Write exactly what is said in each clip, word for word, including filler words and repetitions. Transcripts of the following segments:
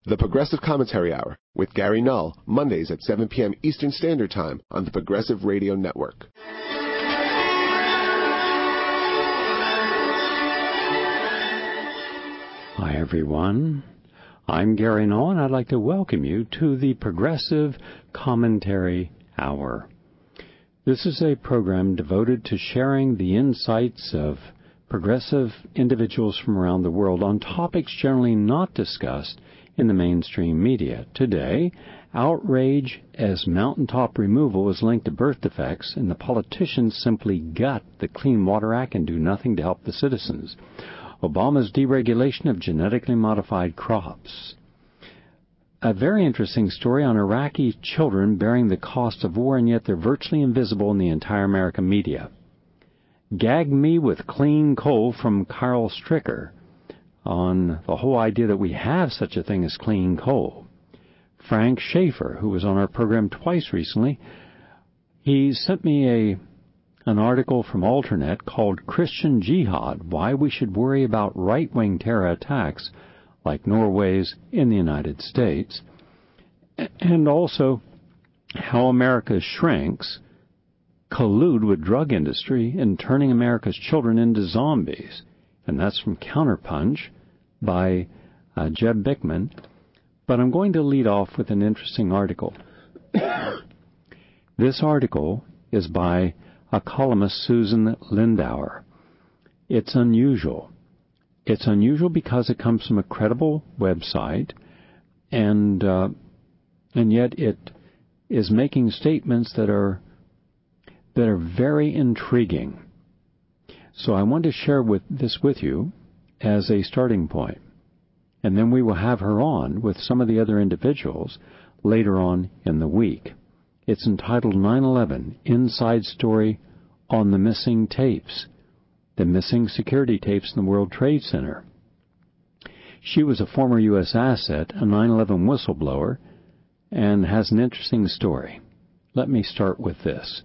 The Progressive Commentary Hour with Gary Null, Mondays at seven p.m. Eastern Standard Time on the Progressive Radio Network. Hi, everyone. I'm Gary Null, and I'd like to welcome you to the Progressive Commentary Hour. This is a program devoted to sharing the insights of progressive individuals from around the world on topics generally not discussed in the mainstream media. Today, outrage as mountaintop removal is linked to birth defects, and the politicians simply gut the Clean Water Act and do nothing to help the citizens. Obama's deregulation of genetically modified crops. A very interesting story on Iraqi children bearing the cost of war, and yet they're virtually invisible in the entire American media. Gag me with clean coal from Carl Stricker on the whole idea that we have such a thing as clean coal. Frank Schaefer, who was on our program twice recently, he sent me a an article from Alternet called Christian Jihad, Why We Should Worry About Right-Wing Terror Attacks like Norway's in the United States, and also how America's shrinks collude with drug industry in turning America's children into zombies. And that's from Counterpunch by uh, Jeb Bickman. But I'm going to lead off with an interesting article. This article is by a columnist, Susan Lindauer. It's unusual. It's unusual because it comes from a credible website, and uh, and yet it is making statements that are that are very intriguing. So I want to share with this with you as a starting point, and then we will have her on with some of the other individuals later on in the week. It's entitled nine eleven, Inside Story on the Missing Tapes, the missing security tapes in the World Trade Center. She was a former U S asset, a nine eleven whistleblower, and has an interesting story. Let me start with this.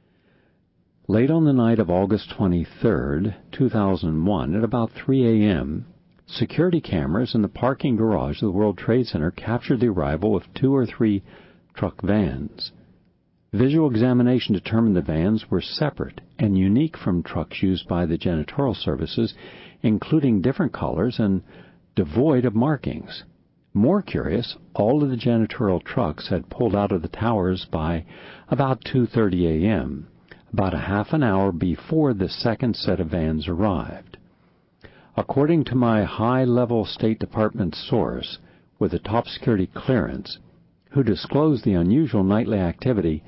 Late on the night of August twenty-third, two thousand one, at about three a.m., security cameras in the parking garage of the World Trade Center captured the arrival of two or three truck vans. Visual examination determined the vans were separate and unique from trucks used by the janitorial services, including different colors and devoid of markings. More curious, all of the janitorial trucks had pulled out of the towers by about two thirty a.m., about a half an hour before the second set of vans arrived. According to my high-level State Department source with a top security clearance, who disclosed the unusual nightly activity,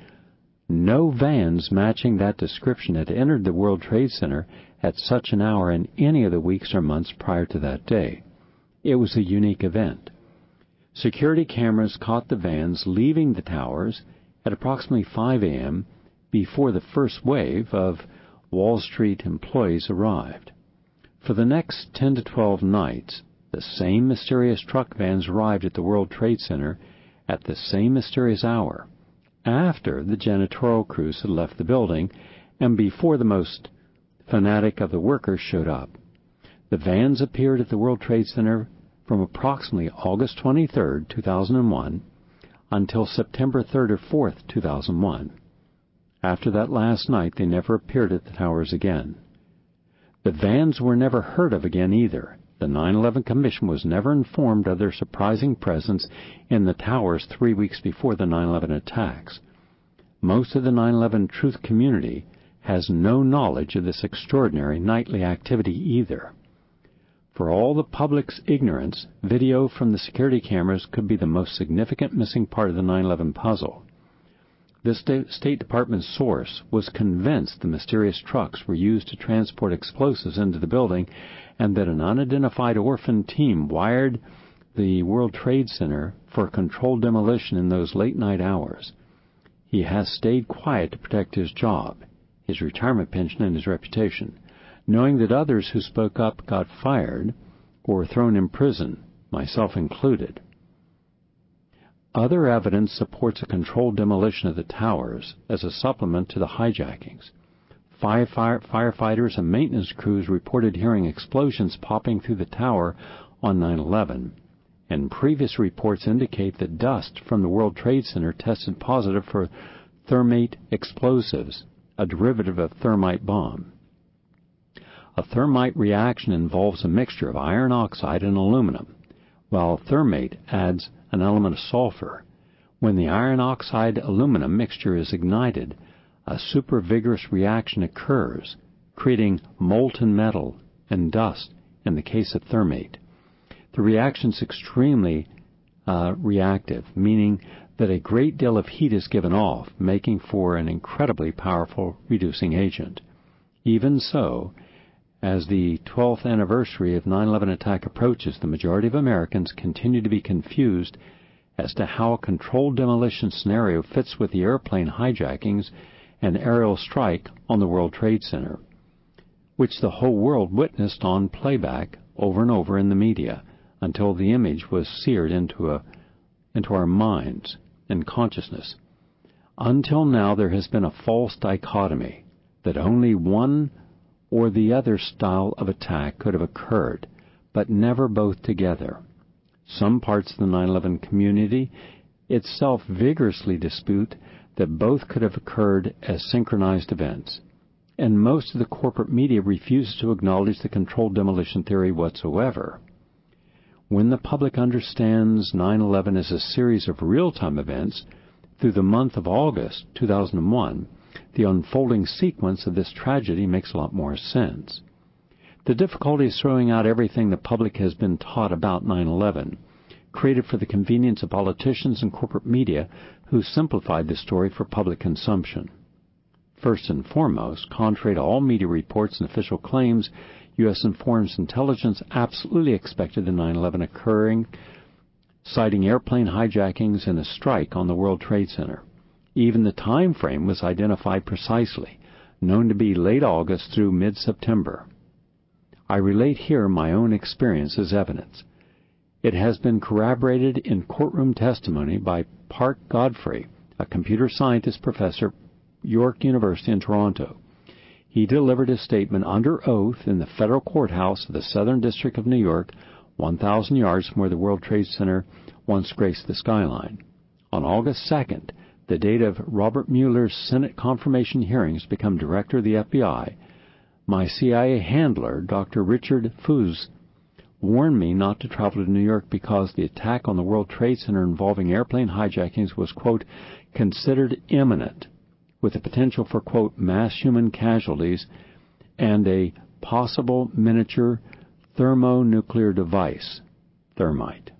no vans matching that description had entered the World Trade Center at such an hour in any of the weeks or months prior to that day. It was a unique event. Security cameras caught the vans leaving the towers at approximately five a.m. before the first wave of Wall Street employees arrived. For the next ten to twelve nights, the same mysterious truck vans arrived at the World Trade Center at the same mysterious hour, after the janitorial crews had left the building and before the most fanatic of the workers showed up. The vans appeared at the World Trade Center from approximately August twenty-third, two thousand one, until September third or fourth, two thousand one. After that last night, they never appeared at the towers again. The vans were never heard of again either. The nine eleven Commission was never informed of their surprising presence in the towers three weeks before the nine eleven attacks. Most of the nine eleven truth community has no knowledge of this extraordinary nightly activity either. For all the public's ignorance, video from the security cameras could be the most significant missing part of the nine eleven puzzle. This State Department source was convinced the mysterious trucks were used to transport explosives into the building and that an unidentified orphan team wired the World Trade Center for controlled demolition in those late-night hours. He has stayed quiet to protect his job, his retirement pension, and his reputation, knowing that others who spoke up got fired or were thrown in prison, myself included. Other evidence supports a controlled demolition of the towers as a supplement to the hijackings. Five fire, firefighters and maintenance crews reported hearing explosions popping through the tower on nine eleven, and previous reports indicate that dust from the World Trade Center tested positive for thermate explosives, a derivative of thermite bomb. A thermite reaction involves a mixture of iron oxide and aluminum, while thermate adds an element of sulfur. When the iron oxide aluminum mixture is ignited, a super vigorous reaction occurs, creating molten metal and dust in the case of thermate. The reaction is extremely uh, reactive, meaning that a great deal of heat is given off, making for an incredibly powerful reducing agent. Even so, as the twelfth anniversary of nine eleven attack approaches, the majority of Americans continue to be confused as to how a controlled demolition scenario fits with the airplane hijackings and aerial strike on the World Trade Center, which the whole world witnessed on playback over and over in the media until the image was seared into a into our minds and consciousness. Until now, there has been a false dichotomy that only one or the other style of attack could have occurred, but never both together. Some parts of the nine eleven community itself vigorously dispute that both could have occurred as synchronized events, and most of the corporate media refuses to acknowledge the controlled demolition theory whatsoever. When the public understands nine eleven as a series of real-time events through the month of August two thousand one, the unfolding sequence of this tragedy makes a lot more sense. The difficulty is throwing out everything the public has been taught about nine eleven, created for the convenience of politicians and corporate media who simplified the story for public consumption. First and foremost, contrary to all media reports and official claims, U S Foreign Intelligence absolutely expected the nine eleven occurring, citing airplane hijackings and a strike on the World Trade Center. Even the time frame was identified precisely, known to be late August through mid-September. I relate here my own experience as evidence. It has been corroborated in courtroom testimony by Park Godfrey, a computer scientist professor at York University in Toronto. He delivered his statement under oath in the federal courthouse of the Southern District of New York, one thousand yards from where the World Trade Center once graced the skyline. On August second, the date of Robert Mueller's Senate confirmation hearings, to become director of the F B I, my C I A handler, Doctor Richard Foos, warned me not to travel to New York because the attack on the World Trade Center involving airplane hijackings was, quote, considered imminent, with the potential for, quote, mass human casualties and a possible miniature thermonuclear device, thermite.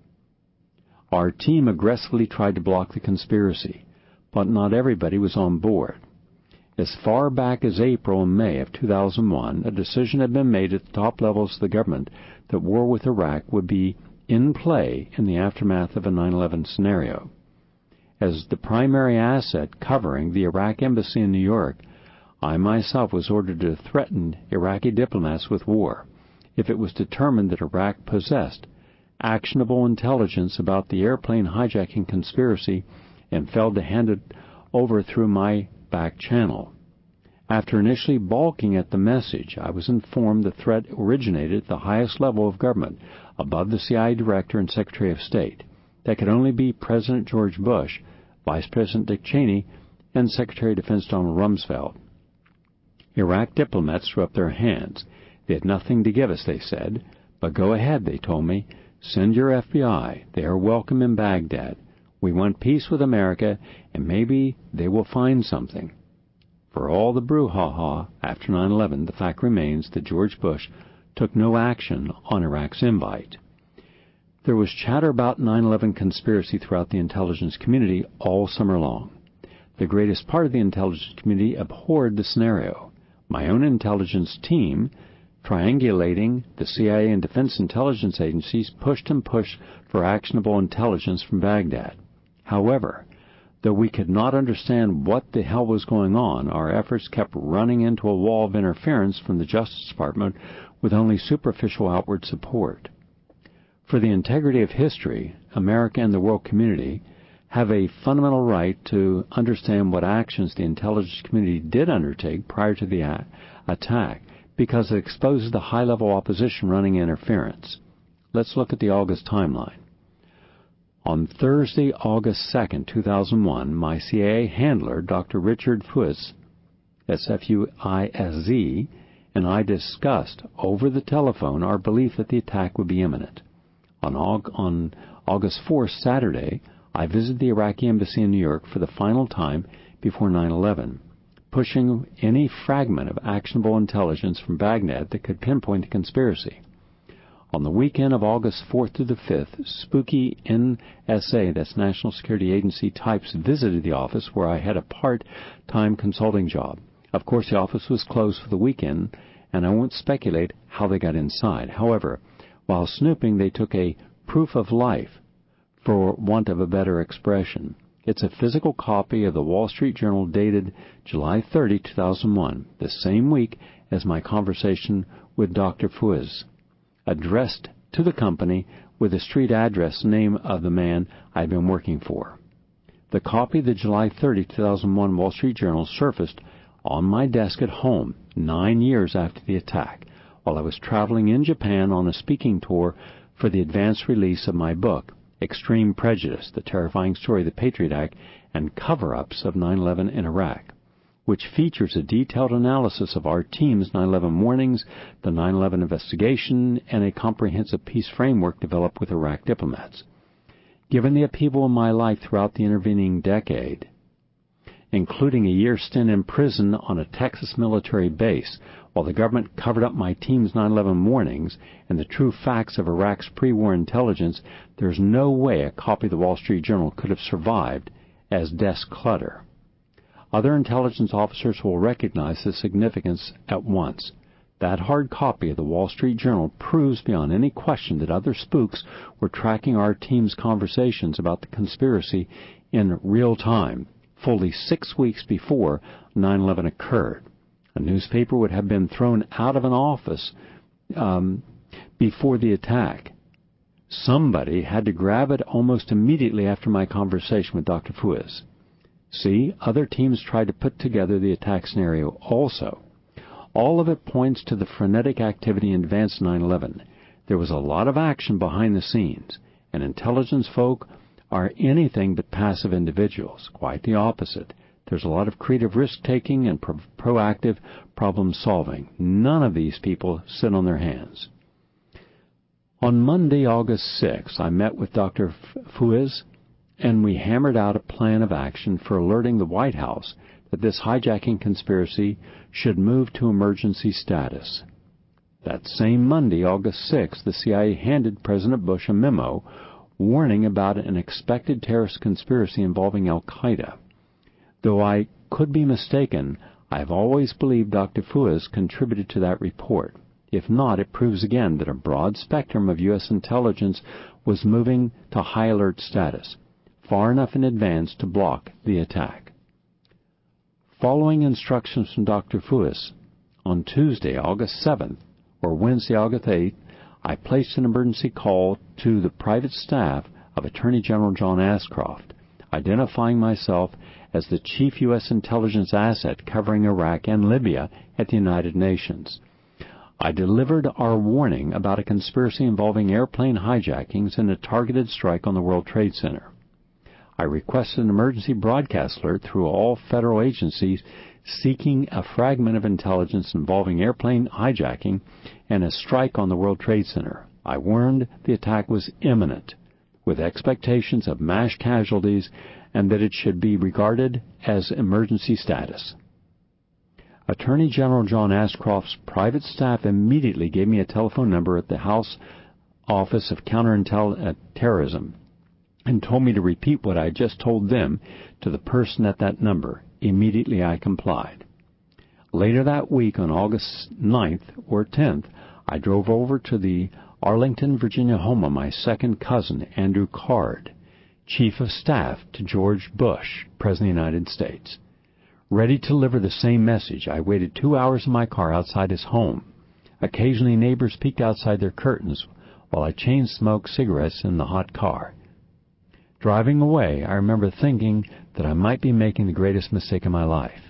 Our team aggressively tried to block the conspiracy, but not everybody was on board. As far back as April and May of two thousand one, a decision had been made at the top levels of the government that war with Iraq would be in play in the aftermath of a nine eleven scenario. As the primary asset covering the Iraq embassy in New York, I myself was ordered to threaten Iraqi diplomats with war if it was determined that Iraq possessed actionable intelligence about the airplane hijacking conspiracy and failed to hand it over through my back channel. After initially balking at the message, I was informed the threat originated at the highest level of government, above the C I A Director and Secretary of State. That could only be President George Bush, Vice President Dick Cheney, and Secretary of Defense Donald Rumsfeld. Iraq diplomats threw up their hands. They had nothing to give us, they said. But go ahead, they told me. Send your F B I. They are welcome in Baghdad. We want peace with America, and maybe they will find something. For all the brouhaha after nine eleven, the fact remains that George Bush took no action on Iraq's invite. There was chatter about nine eleven conspiracy throughout the intelligence community all summer long. The greatest part of the intelligence community abhorred the scenario. My own intelligence team, triangulating the C I A and defense intelligence agencies, pushed and pushed for actionable intelligence from Baghdad. However, though we could not understand what the hell was going on, our efforts kept running into a wall of interference from the Justice Department with only superficial outward support. For the integrity of history, America and the world community have a fundamental right to understand what actions the intelligence community did undertake prior to the a- attack, because it exposes the high-level opposition running interference. Let's look at the August timeline. On Thursday, August second, two thousand one, my C I A handler, Doctor Richard Fuiz, S F U I S Z, and I discussed over the telephone our belief that the attack would be imminent. On, Aug- on August fourth, Saturday, I visited the Iraqi embassy in New York for the final time before nine eleven, pushing any fragment of actionable intelligence from Baghdad that could pinpoint the conspiracy. On the weekend of August fourth through the fifth, spooky N S A, that's National Security Agency types, visited the office where I had a part-time consulting job. Of course, the office was closed for the weekend, and I won't speculate how they got inside. However, while snooping, they took a proof of life, for want of a better expression. It's a physical copy of the Wall Street Journal dated July thirtieth, two thousand one, the same week as my conversation with Doctor Fuiz, addressed to the company with the street address name of the man I'd been working for. The copy of the July thirtieth, two thousand one Wall Street Journal surfaced on my desk at home nine years after the attack, while I was traveling in Japan on a speaking tour for the advanced release of my book, Extreme Prejudice, The Terrifying Story of the Patriot Act and Cover-Ups of nine eleven in Iraq, which features a detailed analysis of our team's nine eleven warnings, the nine eleven investigation, and a comprehensive peace framework developed with Iraq diplomats. Given the upheaval in my life throughout the intervening decade, including a year stint in prison on a Texas military base, while the government covered up my team's nine eleven warnings and the true facts of Iraq's pre-war intelligence, there's no way a copy of the Wall Street Journal could have survived as desk clutter. Other intelligence officers will recognize the significance at once. That hard copy of the Wall Street Journal proves beyond any question that other spooks were tracking our team's conversations about the conspiracy in real time, fully six weeks before nine eleven occurred. A newspaper would have been thrown out of an office um, before the attack. Somebody had to grab it almost immediately after my conversation with Doctor Fuiz. See, other teams tried to put together the attack scenario also. All of it points to the frenetic activity in advance of nine eleven. There was a lot of action behind the scenes, and intelligence folk are anything but passive individuals. Quite the opposite. There's a lot of creative risk-taking and pro- proactive problem-solving. None of these people sit on their hands. On Monday, August sixth, I met with Doctor Fuiz, and we hammered out a plan of action for alerting the White House that this hijacking conspiracy should move to emergency status. That same Monday, August sixth, the C I A handed President Bush a memo warning about an expected terrorist conspiracy involving Al-Qaeda. Though I could be mistaken, I have always believed Doctor Fuiz contributed to that report. If not, it proves again that a broad spectrum of U S intelligence was moving to high alert status, far enough in advance to block the attack. Following instructions from Doctor Fuiz, on Tuesday, August seventh, or Wednesday, August eighth, I placed an emergency call to the private staff of Attorney General John Ashcroft, identifying myself as the chief U S intelligence asset covering Iraq and Libya at the United Nations. I delivered our warning about a conspiracy involving airplane hijackings and a targeted strike on the World Trade Center. I requested an emergency broadcast alert through all federal agencies seeking a fragment of intelligence involving airplane hijacking and a strike on the World Trade Center. I warned the attack was imminent, with expectations of mass casualties, and that it should be regarded as emergency status. Attorney General John Ashcroft's private staff immediately gave me a telephone number at the House Office of Counterterrorism and told me to repeat what I just told them to the person at that number. Immediately I complied. Later that week, on August ninth or tenth, I drove over to the Arlington, Virginia home of my second cousin, Andrew Card, Chief of Staff to George Bush, President of the United States. Ready to deliver the same message, I waited two hours in my car outside his home. Occasionally neighbors peeked outside their curtains while I chain-smoked cigarettes in the hot car. Driving away, I remember thinking that I might be making the greatest mistake of my life.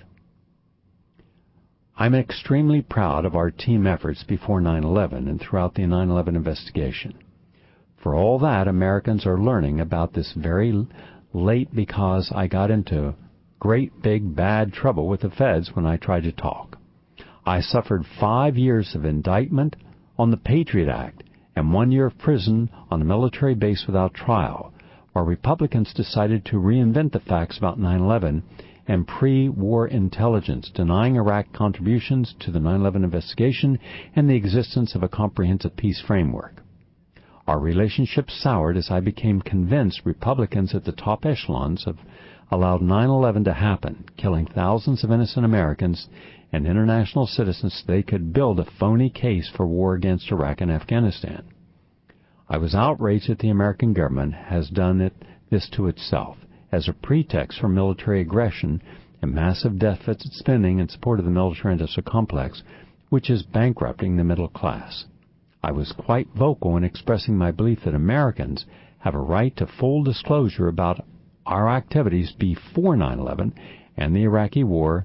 I'm extremely proud of our team efforts before nine eleven and throughout the nine eleven investigation. For all that, Americans are learning about this very late because I got into great big bad trouble with the feds when I tried to talk. I suffered five years of indictment on the Patriot Act and one year of prison on a military base without trial, while Republicans decided to reinvent the facts about nine eleven and pre-war intelligence, denying Iraq contributions to the nine eleven investigation and the existence of a comprehensive peace framework. Our relationship soured as I became convinced Republicans at the top echelons have allowed nine eleven to happen, killing thousands of innocent Americans and international citizens so they could build a phony case for war against Iraq and Afghanistan. I was outraged that the American government has done it, this to itself as a pretext for military aggression and massive deficit spending in support of the military-industrial complex, which is bankrupting the middle class. I was quite vocal in expressing my belief that Americans have a right to full disclosure about our activities before nine eleven and the Iraqi war.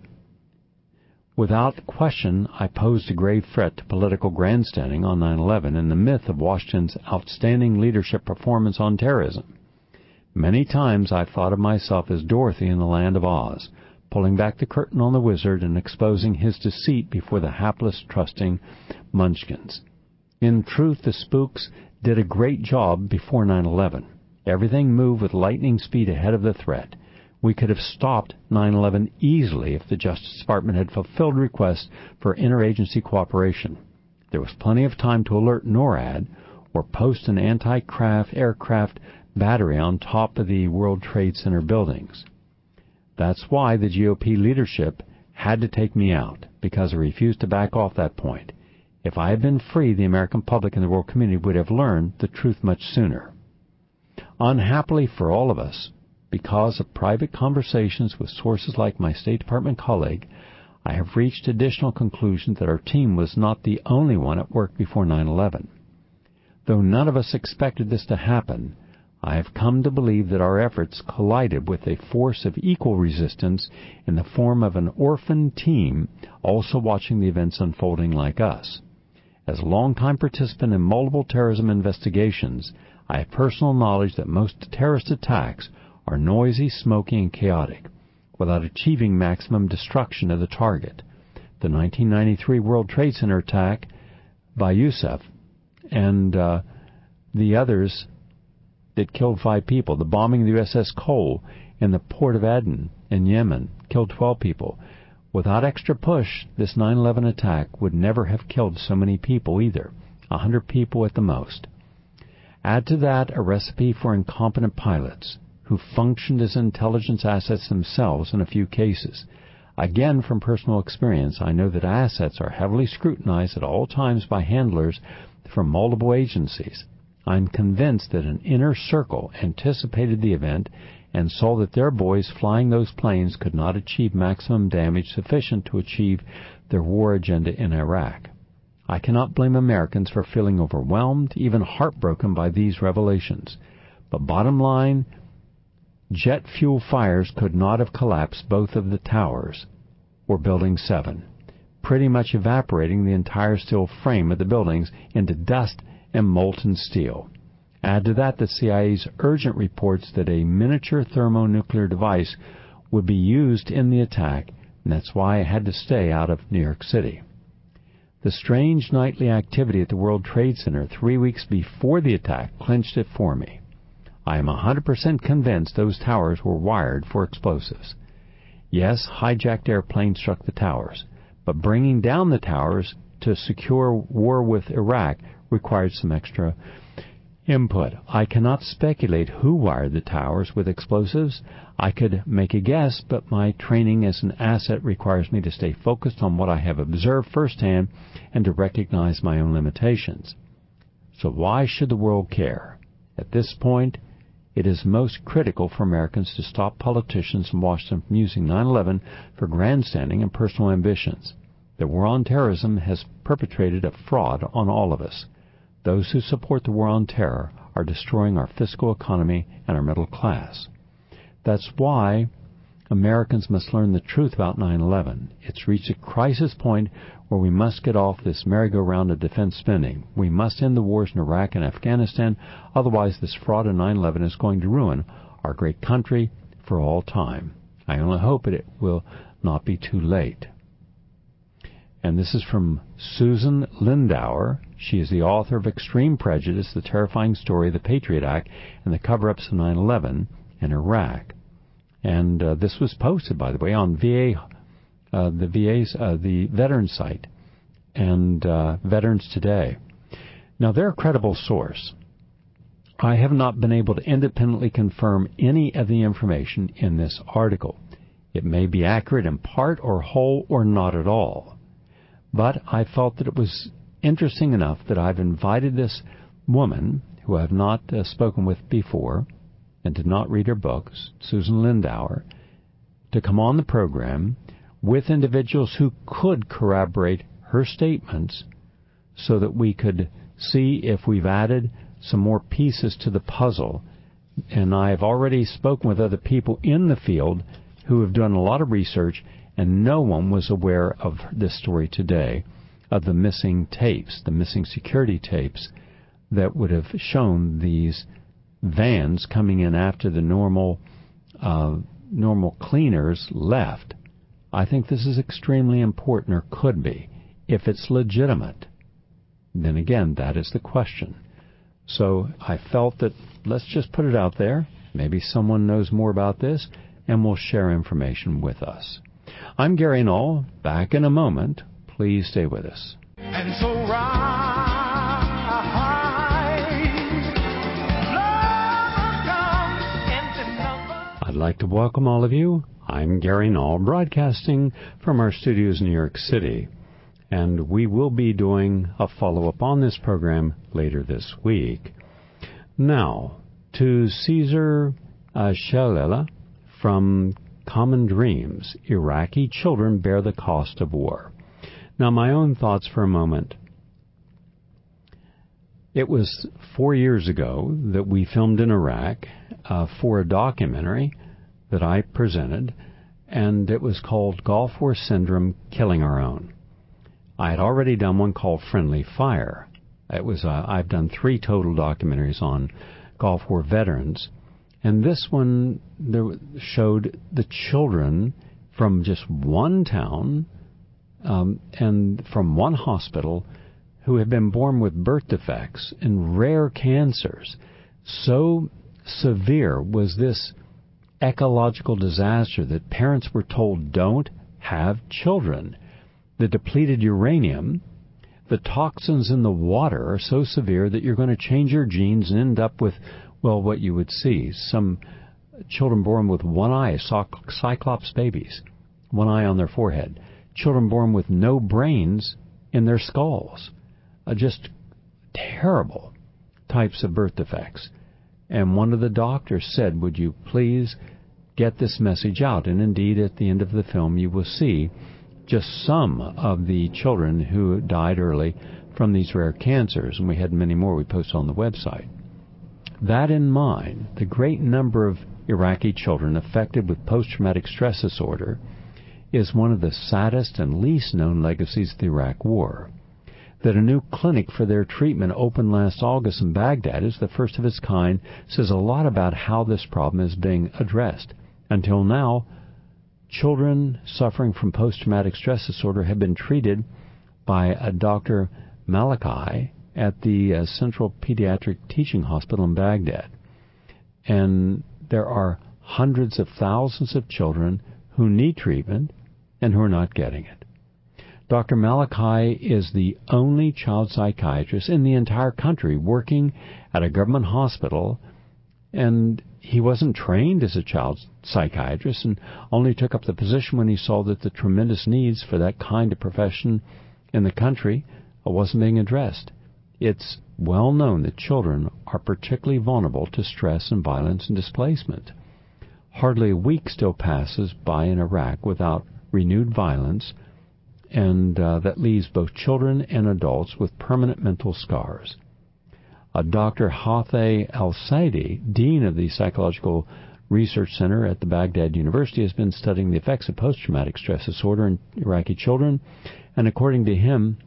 Without question, I posed a grave threat to political grandstanding on nine eleven and the myth of Washington's outstanding leadership performance on terrorism. Many times I've thought of myself as Dorothy in the Land of Oz, pulling back the curtain on the wizard and exposing his deceit before the hapless, trusting Munchkins. In truth, the spooks did a great job before nine eleven. Everything moved with lightning speed ahead of the threat. We could have stopped nine eleven easily if the Justice Department had fulfilled requests for interagency cooperation. There was plenty of time to alert NORAD or post an anti-craft aircraft battery on top of the World Trade Center buildings. That's why the G O P leadership had to take me out, because I refused to back off that point. If I had been free, the American public and the world community would have learned the truth much sooner. Unhappily for all of us, because of private conversations with sources like my State Department colleague, I have reached additional conclusions that our team was not the only one at work before nine eleven. Though none of us expected this to happen, I have come to believe that our efforts collided with a force of equal resistance in the form of an orphan team also watching the events unfolding like us. As a longtime participant in multiple terrorism investigations, I have personal knowledge that most terrorist attacks are noisy, smoky, and chaotic, without achieving maximum destruction of the target. The nineteen ninety-three World Trade Center attack by Yusuf and uh, the others that killed five people, the bombing of the U S S Cole in the port of Aden in Yemen killed twelve people. Without extra push, this nine eleven attack would never have killed so many people either, a hundred people at the most. Add to that a recipe for incompetent pilots, who functioned as intelligence assets themselves in a few cases. Again, from personal experience, I know that assets are heavily scrutinized at all times by handlers from multiple agencies. I'm convinced that an inner circle anticipated the event and saw that their boys flying those planes could not achieve maximum damage sufficient to achieve their war agenda in Iraq. I cannot blame Americans for feeling overwhelmed, even heartbroken by these revelations. But bottom line, jet fuel fires could not have collapsed both of the towers or Building seven, pretty much evaporating the entire steel frame of the buildings into dust and molten steel. Add to that the C I A's urgent reports that a miniature thermonuclear device would be used in the attack, and that's why I had to stay out of New York City. The strange nightly activity at the World Trade Center three weeks before the attack clinched it for me. I am one hundred percent convinced those towers were wired for explosives. Yes, hijacked airplanes struck the towers, but bringing down the towers to secure war with Iraq required some extra input. I cannot speculate who wired the towers with explosives. I could make a guess, but my training as an asset requires me to stay focused on what I have observed firsthand and to recognize my own limitations. So why should the world care? At this point, it is most critical for Americans to stop politicians in Washington from using nine eleven for grandstanding and personal ambitions. The war on terrorism has perpetrated a fraud on all of us. Those who support the war on terror are destroying our fiscal economy and our middle class. That's why Americans must learn the truth about nine eleven. It's reached a crisis point where we must get off this merry-go-round of defense spending. We must end the wars in Iraq and Afghanistan. Otherwise, this fraud of nine eleven is going to ruin our great country for all time. I only hope it will not be too late. And this is from Susan Lindauer. She is the author of Extreme Prejudice, The Terrifying Story of the Patriot Act and the Cover-Ups of nine eleven in Iraq. And uh, this was posted, by the way, on V A, uh, the V A's, uh, the Veterans site, and uh, Veterans Today. Now, they're a credible source. I have not been able to independently confirm any of the information in this article. It may be accurate in part or whole or not at all. But I felt that it was interesting enough that I've invited this woman, who I have not uh, spoken with before, and did not read her books, Susan Lindauer, to come on the program with individuals who could corroborate her statements so that we could see if we've added some more pieces to the puzzle. And I have already spoken with other people in the field who have done a lot of research, and no one was aware of this story today, of the missing tapes, the missing security tapes that would have shown these vans coming in after the normal uh, normal cleaners left. I think this is extremely important, or could be, if it's legitimate. Then again, that is the question. So I felt that let's just put it out there. Maybe someone knows more about this and will share information with us. I'm Gary Null. Back in a moment. Please stay with us. And so rise, I'd like to welcome all of you. I'm Gary Null, broadcasting from our studios in New York City. And we will be doing a follow-up on this program later this week. Now, to Caesar uh, Shalala from Common Dreams, Iraqi Children Bear the Cost of War. Now, my own thoughts for a moment. It was four years ago that we filmed in Iraq uh, for a documentary that I presented, and it was called Gulf War Syndrome, Killing Our Own. I had already done one called Friendly Fire. It was uh, I've done three total documentaries on Gulf War veterans, and this one there showed the children from just one town um, and from one hospital who had been born with birth defects and rare cancers. So severe was this ecological disaster that parents were told, don't have children. The depleted uranium, the toxins in the water are so severe that you're going to change your genes and end up with, well, what you would see. Some children born with one eye, cyclops babies, one eye on their forehead. Children born with no brains in their skulls. Uh, just terrible types of birth defects. And one of the doctors said, would you please get this message out? And indeed, at the end of the film, you will see just some of the children who died early from these rare cancers, and we had many more we posted on the website. That in mind, the great number of Iraqi children affected with post-traumatic stress disorder is one of the saddest and least known legacies of the Iraq War. That a new clinic for their treatment opened last August in Baghdad is the first of its kind says a lot about how this problem is being addressed. Until now, children suffering from post-traumatic stress disorder have been treated by a Doctor Malachi at the uh, Central Pediatric Teaching Hospital in Baghdad. And there are hundreds of thousands of children who need treatment and who are not getting it. Doctor Malachi is the only child psychiatrist in the entire country working at a government hospital, and he wasn't trained as a child psychiatrist and only took up the position when he saw that the tremendous needs for that kind of profession in the country wasn't being addressed. It's well known that children are particularly vulnerable to stress and violence and displacement. Hardly a week still passes by in Iraq without renewed violence, and uh, that leaves both children and adults with permanent mental scars. Uh, Doctor Hatheh Al-Saidi, Dean of the Psychological Research Center at the Baghdad University has been studying the effects of post-traumatic stress disorder in Iraqi children, and according to him,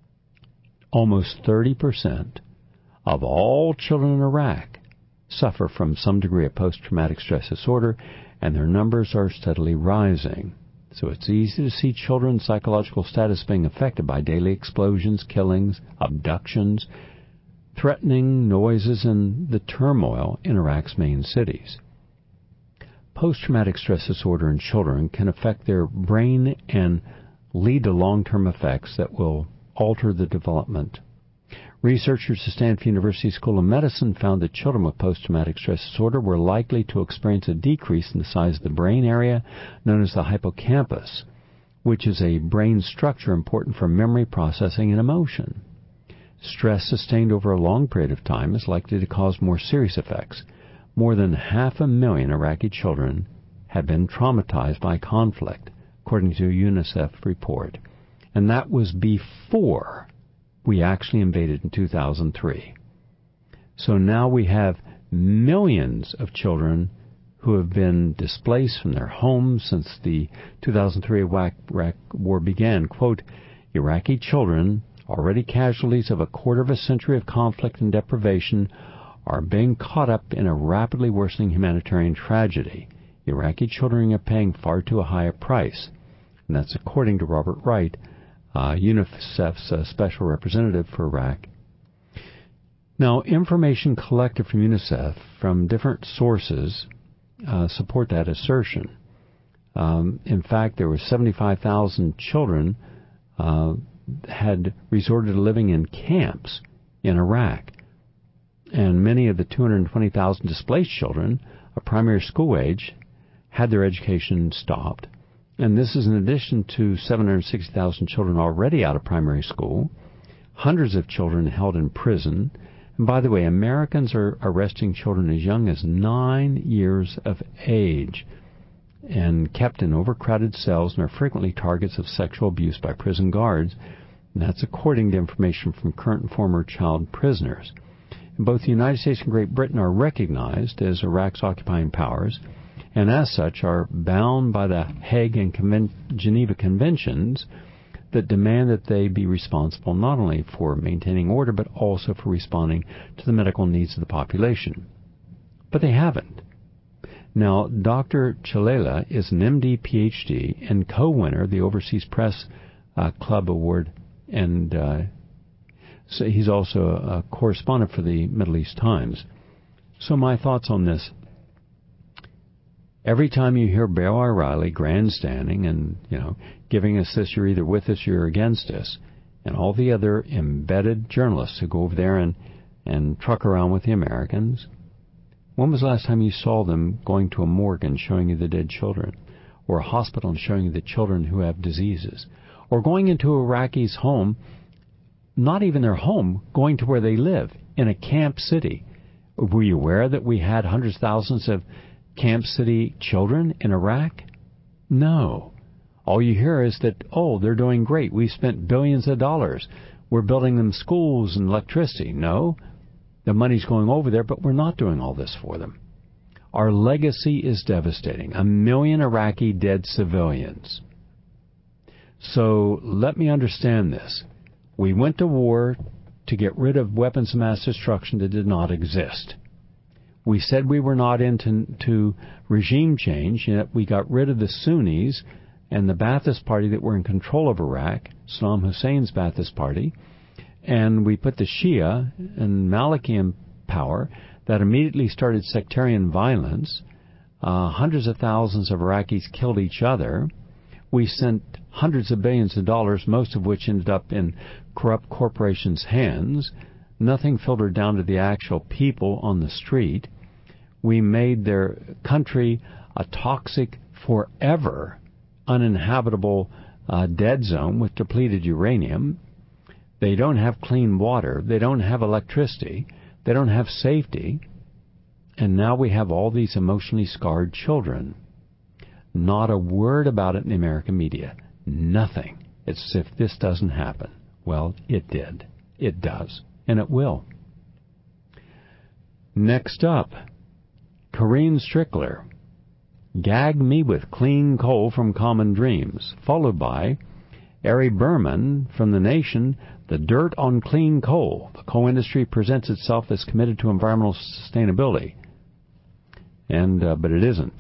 almost thirty percent of all children in Iraq suffer from some degree of post-traumatic stress disorder, and their numbers are steadily rising. So it's easy to see children's psychological status being affected by daily explosions, killings, abductions, threatening noises, and the turmoil in Iraq's main cities. Post-traumatic stress disorder in children can affect their brain and lead to long-term effects that will alter the development. Researchers at Stanford University School of Medicine found that children with post-traumatic stress disorder were likely to experience a decrease in the size of the brain area known as the hippocampus, which is a brain structure important for memory processing and emotion. Stress sustained over a long period of time is likely to cause more serious effects. More than half a million Iraqi children have been traumatized by conflict, according to a UNICEF report. And that was before we actually invaded in two thousand three. So now we have millions of children who have been displaced from their homes since the two thousand three Iraq war began. Quote, Iraqi children, already casualties of a quarter of a century of conflict and deprivation, are being caught up in a rapidly worsening humanitarian tragedy. Iraqi children are paying far too high a price. And that's according to Robert Wright, uh, UNICEF's uh, special representative for Iraq. Now, information collected from UNICEF from different sources uh, support that assertion. Um, in fact, there were seventy-five thousand children uh, had resorted to living in camps in Iraq. And many of the two hundred twenty thousand displaced children of primary school age had their education stopped. And this is in addition to seven hundred sixty thousand children already out of primary school, hundreds of children held in prison. And by the way, Americans are arresting children as young as nine years of age and kept in overcrowded cells and are frequently targets of sexual abuse by prison guards. And that's according to information from current and former child prisoners. And both the United States and Great Britain are recognized as Iraq's occupying powers, and as such are bound by the Hague and Conven- Geneva Conventions that demand that they be responsible not only for maintaining order but also for responding to the medical needs of the population. But they haven't. Now, Doctor Chalela is an M D, P H D, and co-winner of the Overseas Press uh, Club Award, and uh, so he's also a, a correspondent for the Middle East Times. So my thoughts on this. Every time you hear Bear O'Reilly grandstanding and, you know, giving us this, you're either with us or you're against us, and all the other embedded journalists who go over there and, and truck around with the Americans, when was the last time you saw them going to a morgue and showing you the dead children, or a hospital and showing you the children who have diseases, or going into Iraqi's home, not even their home, going to where they live, in a camp city? Were you aware that we had hundreds of thousands of Camp City children in Iraq? No. All you hear is that, oh, they're doing great. We spent billions of dollars. We're building them schools and electricity. No. The money's going over there, but we're not doing all this for them. Our legacy is devastating. A million Iraqi dead civilians. So let me understand this. We went to war to get rid of weapons of mass destruction that did not exist. We said we were not into to regime change, yet we got rid of the Sunnis and the Ba'athist Party that were in control of Iraq, Saddam Hussein's Ba'athist Party, and we put the Shia and Maliki in power. That immediately started sectarian violence. Uh, hundreds of thousands of Iraqis killed each other. We sent hundreds of billions of dollars, most of which ended up in corrupt corporations' hands. Nothing filtered down to the actual people on the street. We made their country a toxic, forever uninhabitable uh, dead zone with depleted uranium. They don't have clean water. They don't have electricity. They don't have safety. And now we have all these emotionally scarred children. Not a word about it in the American media. Nothing. It's as if this doesn't happen. Well, it did. It does. And it will. Next up, Corinne Strickler, Gag Me with Clean Coal from Common Dreams, followed by Ari Berman from The Nation, The Dirt on Clean Coal. The coal industry presents itself as committed to environmental sustainability, and uh, but it isn't.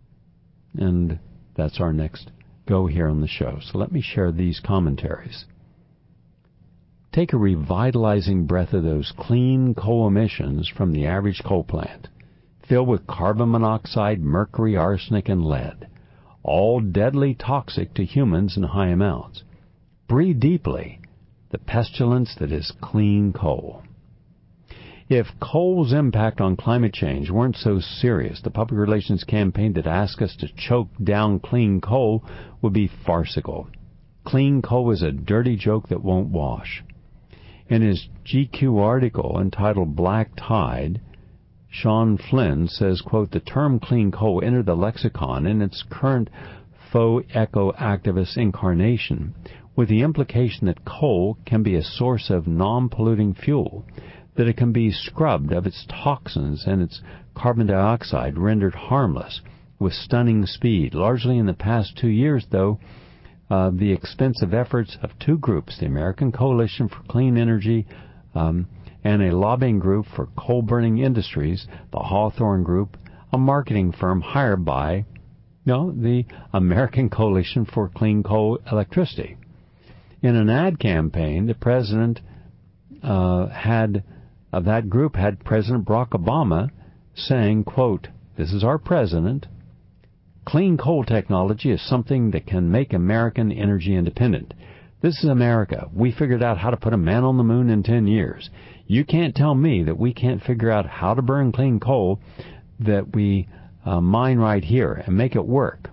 And that's our next go here on the show. So let me share these commentaries. Take a revitalizing breath of those clean coal emissions from the average coal plant, filled with carbon monoxide, mercury, arsenic, and lead, all deadly toxic to humans in high amounts. Breathe deeply the pestilence that is clean coal. If coal's impact on climate change weren't so serious, the public relations campaign that asked us to choke down clean coal would be farcical. Clean coal is a dirty joke that won't wash. In his G Q article entitled Black Tide, Sean Flynn says, quote, the term clean coal entered the lexicon in its current faux eco-activist incarnation with the implication that coal can be a source of non-polluting fuel, that it can be scrubbed of its toxins and its carbon dioxide rendered harmless with stunning speed. Largely in the past two years, though, uh, the expensive efforts of two groups, the American Coalition for Clean Energy um, and a lobbying group for coal-burning industries, the Hawthorne Group, a marketing firm hired by no, the American Coalition for Clean Coal Electricity. In an ad campaign, the president uh, had of that group had President Barack Obama saying, quote, this is our president, clean coal technology is something that can make American energy independent. This is America. We figured out how to put a man on the moon in ten years. You can't tell me that we can't figure out how to burn clean coal that we uh, mine right here and make it work.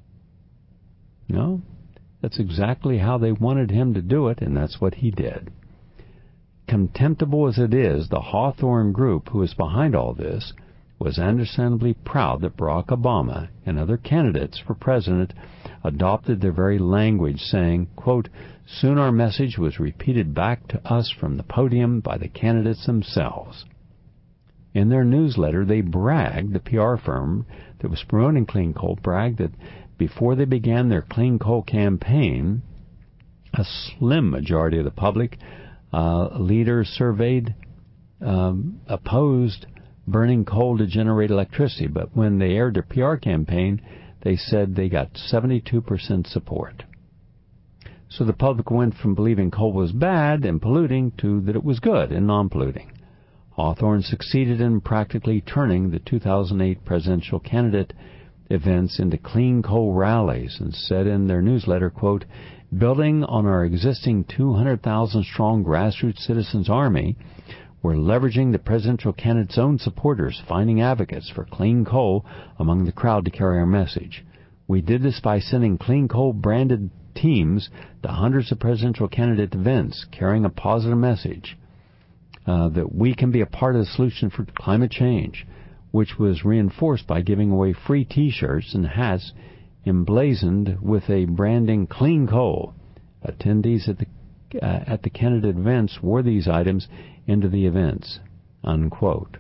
No, that's exactly how they wanted him to do it, and that's what he did. Contemptible as it is, the Hawthorne Group, who is behind all this, was understandably proud that Barack Obama and other candidates for president adopted their very language, saying, quote, soon our message was repeated back to us from the podium by the candidates themselves. In their newsletter, they bragged, the P R firm that was promoting clean coal bragged that before they began their clean coal campaign, a slim majority of the public uh, leaders surveyed um, opposed burning coal to generate electricity. But when they aired their P R campaign, they said they got seventy-two percent support. So the public went from believing coal was bad and polluting to that it was good and non-polluting. Hawthorne succeeded in practically turning the two thousand eight presidential candidate events into clean coal rallies and said in their newsletter, quote, building on our existing two hundred thousand strong grassroots citizens army, we're leveraging the presidential candidate's own supporters, finding advocates for clean coal among the crowd to carry our message. We did this by sending clean coal branded teams to hundreds of presidential candidate events, carrying a positive message uh, that we can be a part of the solution for climate change, which was reinforced by giving away free T-shirts and hats emblazoned with a branding clean coal. Attendees at the uh, at the candidate events wore these items into the events, unquote.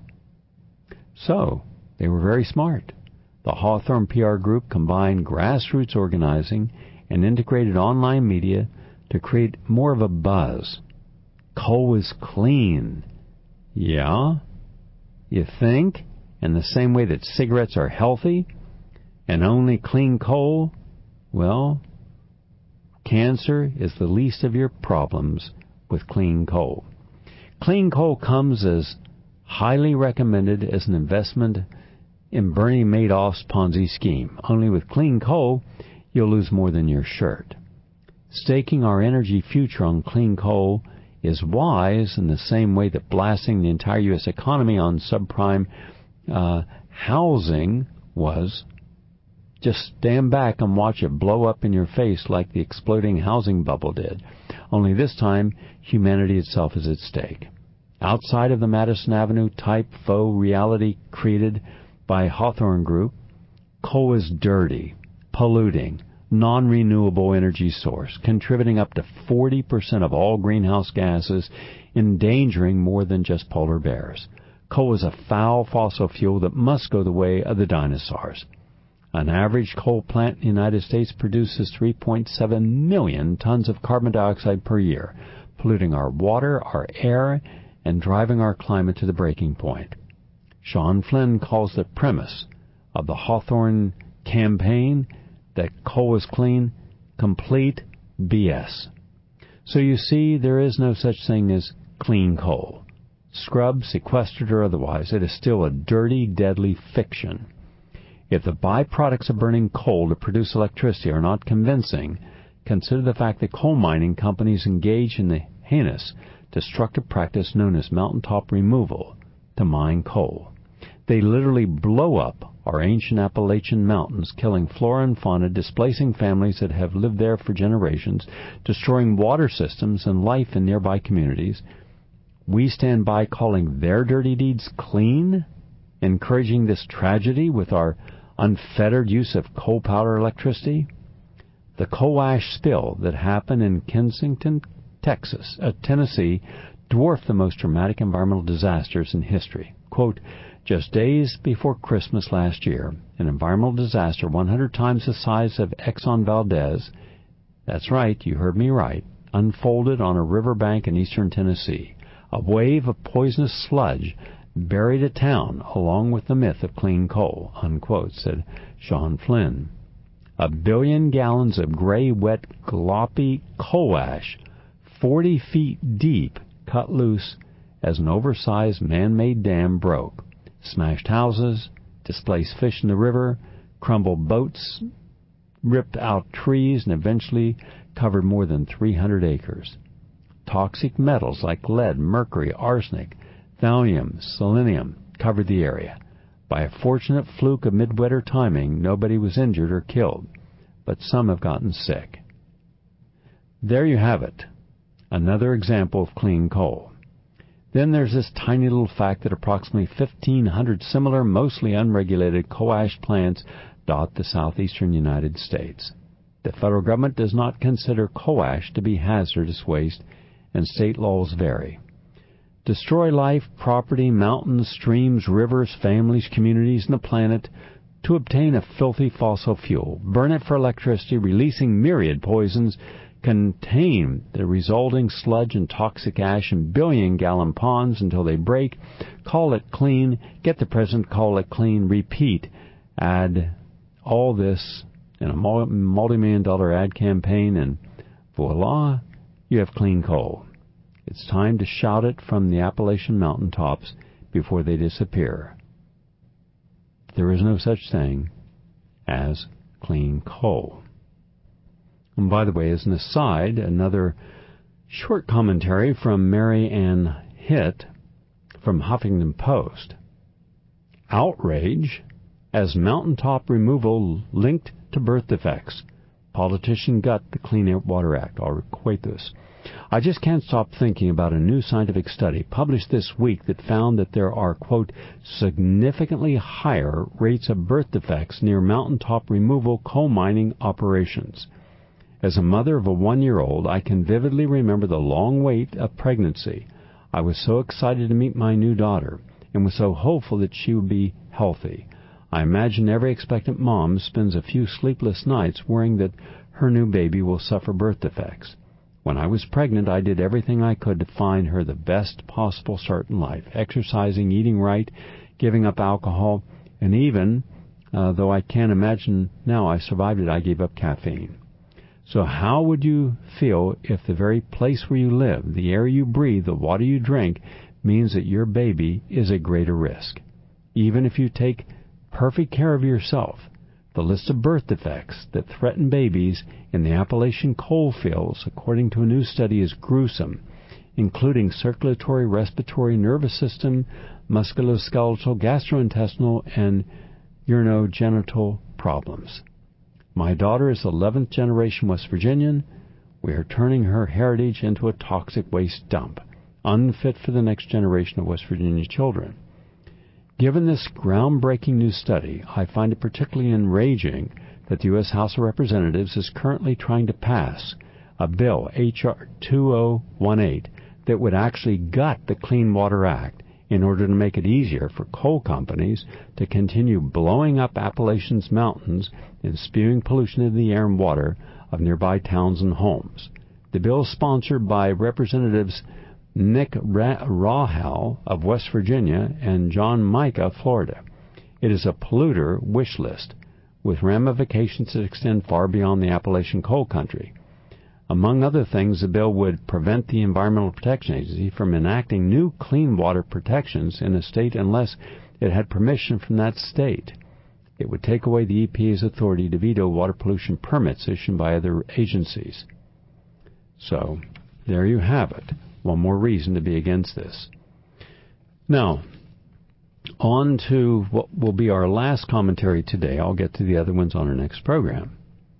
So, they were very smart. The Hawthorne P R group combined grassroots organizing and integrated online media to create more of a buzz. Coal is clean. Yeah? You think? In the same way that cigarettes are healthy and only clean coal, well, cancer is the least of your problems with clean coal. Clean coal comes as highly recommended as an investment in Bernie Madoff's Ponzi scheme. Only with clean coal, you'll lose more than your shirt. Staking our energy future on clean coal is wise in the same way that blasting the entire U S economy on subprime uh, housing was. Just stand back and watch it blow up in your face like the exploding housing bubble did. Only this time, humanity itself is at stake. Outside of the Madison Avenue type faux reality created by Hawthorne Group, coal is dirty, polluting, non-renewable energy source, contributing up to forty percent of all greenhouse gases, endangering more than just polar bears. Coal is a foul fossil fuel that must go the way of the dinosaurs. An average coal plant in the United States produces three point seven million tons of carbon dioxide per year, polluting our water, our air, and driving our climate to the breaking point. Sean Flynn calls the premise of the Hawthorne campaign that coal is clean complete B S. So you see, there is no such thing as clean coal. Scrubbed, sequestered, or otherwise, it is still a dirty, deadly fiction. If the byproducts of burning coal to produce electricity are not convincing, consider the fact that coal mining companies engage in the heinous, destructive practice known as mountaintop removal to mine coal. They literally blow up our ancient Appalachian mountains, killing flora and fauna, displacing families that have lived there for generations, destroying water systems and life in nearby communities. We stand by calling their dirty deeds clean, encouraging this tragedy with our unfettered use of coal power electricity. The coal ash spill that happened in Kensington, Texas, uh, Tennessee, dwarfed the most dramatic environmental disasters in history. Quote, just days before Christmas last year, an environmental disaster one hundred times the size of Exxon Valdez, that's right, you heard me right, unfolded on a riverbank in eastern Tennessee. A wave of poisonous sludge buried a town along with the myth of clean coal, unquote, said Sean Flynn. A billion gallons of gray, wet, gloppy coal ash, forty feet deep, cut loose as an oversized man-made dam broke, smashed houses, displaced fish in the river, crumbled boats, ripped out trees, and eventually covered more than three hundred acres. Toxic metals like lead, mercury, arsenic, thallium, selenium covered the area. By a fortunate fluke of midwinter timing, nobody was injured or killed, but some have gotten sick. There you have it, another example of clean coal. Then there's this tiny little fact that approximately fifteen hundred similar, mostly unregulated coal ash plants dot the southeastern United States. The federal government does not consider coal ash to be hazardous waste, and state laws vary. Destroy life, property, mountains, streams, rivers, families, communities, and the planet to obtain a filthy fossil fuel. Burn it for electricity, releasing myriad poisons. Contain the resulting sludge and toxic ash in billion-gallon ponds until they break. Call it clean. Get the president, call it clean. Repeat. Add all this in a multi-million dollar ad campaign, and voila, you have clean coal. It's time to shout it from the Appalachian mountaintops before they disappear. There is no such thing as clean coal. And by the way, as an aside, another short commentary from Mary Ann Hitt from Huffington Post. Outrage as mountaintop removal linked to birth defects. Politician gut the Clean Air Water Act. I'll equate this. I just can't stop thinking about a new scientific study published this week that found that there are, quote, significantly higher rates of birth defects near mountaintop removal coal mining operations. As a mother of a one-year-old, I can vividly remember the long wait of pregnancy. I was so excited to meet my new daughter and was so hopeful that she would be healthy. I imagine every expectant mom spends a few sleepless nights worrying that her new baby will suffer birth defects. When I was pregnant, I did everything I could to find her the best possible start in life, exercising, eating right, giving up alcohol, and even, uh, though I can't imagine now I survived it, I gave up caffeine. So how would you feel if the very place where you live, the air you breathe, the water you drink, means that your baby is at greater risk? Even if you take perfect care of yourself, the list of birth defects that threaten babies in the Appalachian coal fields, according to a new study, is gruesome, including circulatory, respiratory, nervous system, musculoskeletal, gastrointestinal, and urinogenital problems. My daughter is eleventh generation West Virginian. We are turning her heritage into a toxic waste dump, unfit for the next generation of West Virginia children. Given this groundbreaking new study, I find it particularly enraging that the U S House of Representatives is currently trying to pass a bill, H R two thousand eighteen, that would actually gut the Clean Water Act in order to make it easier for coal companies to continue blowing up Appalachian's mountains and spewing pollution into the air and water of nearby towns and homes. The bill is sponsored by Representatives Nick Rahal of West Virginia and John Mica of Florida. It is a polluter wish list with ramifications that extend far beyond the Appalachian coal country. Among other things, the bill would prevent the Environmental Protection Agency from enacting new clean water protections in a state unless it had permission from that state. It would take away the E P A's authority to veto water pollution permits issued by other agencies. So, there you have it. One more reason to be against this. Now, on to what will be our last commentary today. I'll get to the other ones on our next program.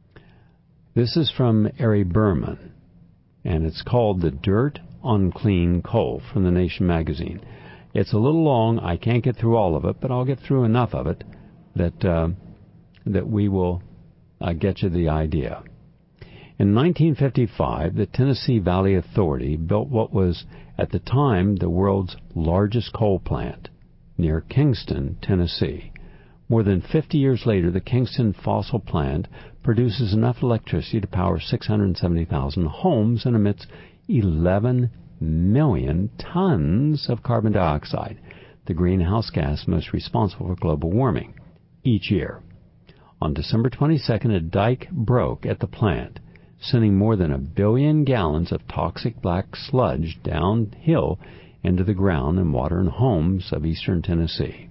This is from Ari Berman, and it's called The Dirt on Clean Coal from The Nation magazine. It's a little long. I can't get through all of it, but I'll get through enough of it that uh, that we will uh, get you the idea. In nineteen fifty-five, the Tennessee Valley Authority built what was, at the time, the world's largest coal plant near Kingston, Tennessee. More than fifty years later, the Kingston fossil plant produces enough electricity to power six hundred seventy thousand homes and emits eleven million tons of carbon dioxide, the greenhouse gas most responsible for global warming, each year. On December twenty-second, a dike broke at the plant, sending more than a billion gallons of toxic black sludge downhill into the ground and water and homes of eastern Tennessee.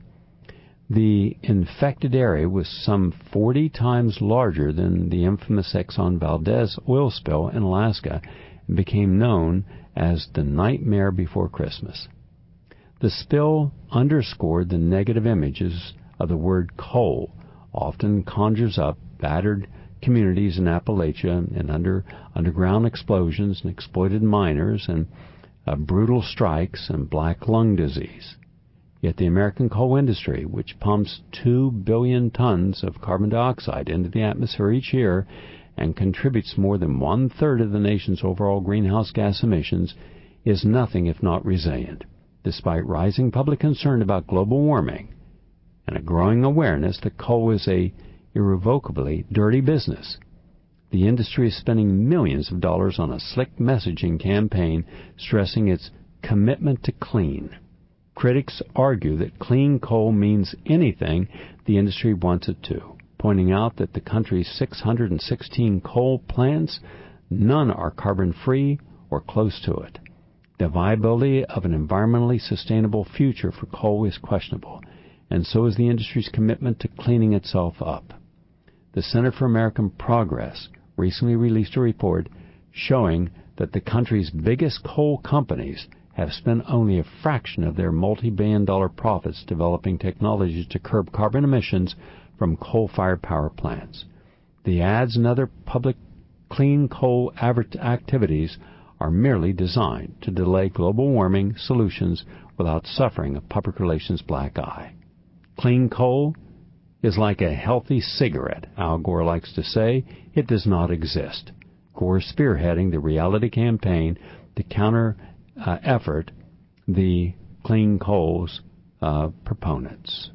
The infected area was some forty times larger than the infamous Exxon Valdez oil spill in Alaska and became known as the Nightmare Before Christmas. The spill underscored the negative images of the word coal, often conjures up battered communities in Appalachia and under underground explosions and exploited miners and uh, brutal strikes and black lung disease. Yet the American coal industry, which pumps two billion tons of carbon dioxide into the atmosphere each year and contributes more than one-third of the nation's overall greenhouse gas emissions, is nothing if not resilient, despite rising public concern about global warming and a growing awareness that coal is a irrevocably dirty business. The industry is spending millions of dollars on a slick messaging campaign stressing its commitment to clean. Critics argue that clean coal means anything the industry wants it to, pointing out that the country's six hundred sixteen coal plants, none are carbon-free or close to it. The viability of an environmentally sustainable future for coal is questionable, and so is the industry's commitment to cleaning itself up. The Center for American Progress recently released a report showing that the country's biggest coal companies have spent only a fraction of their multi-billion dollar profits developing technologies to curb carbon emissions from coal-fired power plants. The ads and other public clean coal activities are merely designed to delay global warming solutions without suffering a public relations black eye. Clean coal is like a healthy cigarette, Al Gore likes to say. It does not exist. Gore spearheading the reality campaign to counter Uh, effort the clean coal's uh, proponents.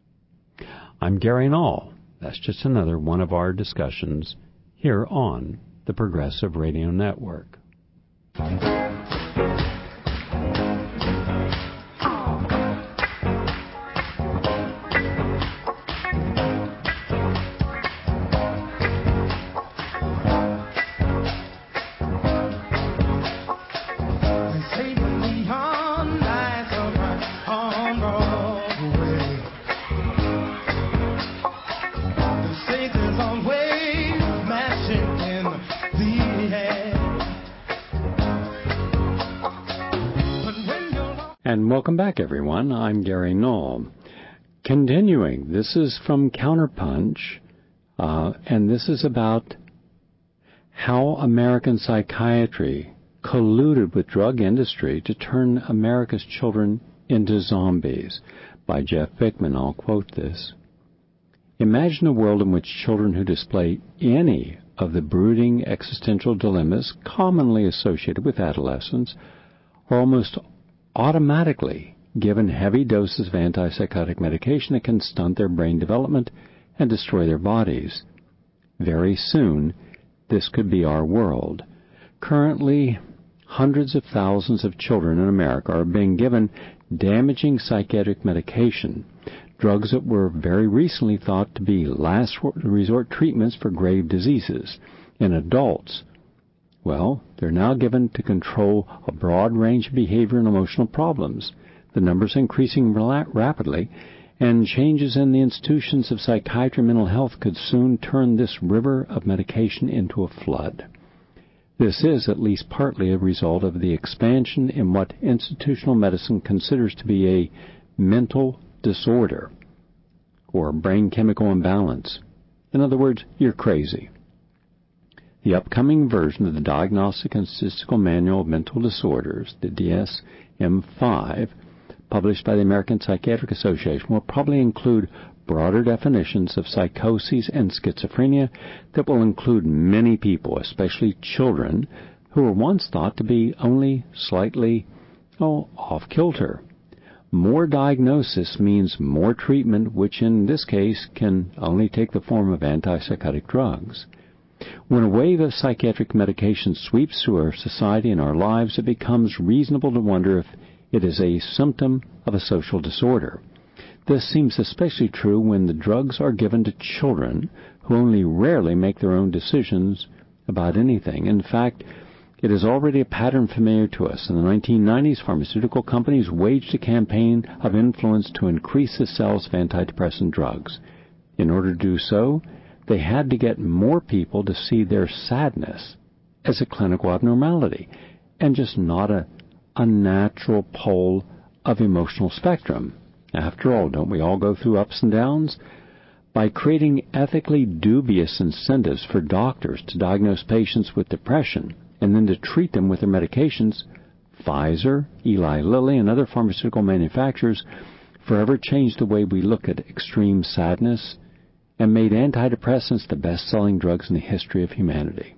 I'm Gary Null. That's just another one of our discussions here on the Progressive Radio Network. And welcome back, everyone. I'm Gary Null. Continuing, this is from Counterpunch, uh, and this is about how American psychiatry colluded with drug industry to turn America's children into zombies, by Jeff Bickman. I'll quote this. Imagine a world in which children who display any of the brooding existential dilemmas commonly associated with adolescence are almost automatically given heavy doses of antipsychotic medication that can stunt their brain development and destroy their bodies. Very soon, this could be our world. Currently, hundreds of thousands of children in America are being given damaging psychiatric medication, drugs that were very recently thought to be last resort treatments for grave diseases in adults. Well, they're now given to control a broad range of behavior and emotional problems. The numbers are increasing rapidly, and changes in the institutions of psychiatry and mental health could soon turn this river of medication into a flood. This is at least partly a result of the expansion in what institutional medicine considers to be a mental disorder or brain chemical imbalance. In other words, you're crazy. The upcoming version of the Diagnostic and Statistical Manual of Mental Disorders, the D S M five, published by the American Psychiatric Association, will probably include broader definitions of psychoses and schizophrenia that will include many people, especially children, who were once thought to be only slightly, oh, off-kilter. More diagnosis means more treatment, which in this case can only take the form of antipsychotic drugs. When a wave of psychiatric medication sweeps through our society and our lives, it becomes reasonable to wonder if it is a symptom of a social disorder. This seems especially true when the drugs are given to children who only rarely make their own decisions about anything. In fact, it is already a pattern familiar to us. In the nineteen nineties, pharmaceutical companies waged a campaign of influence to increase the sales of antidepressant drugs. In order to do so, they had to get more people to see their sadness as a clinical abnormality and just not a unnatural pole of emotional spectrum. After all, don't we all go through ups and downs? By creating ethically dubious incentives for doctors to diagnose patients with depression and then to treat them with their medications, Pfizer, Eli Lilly, and other pharmaceutical manufacturers forever changed the way we look at extreme sadness and made antidepressants the best-selling drugs in the history of humanity.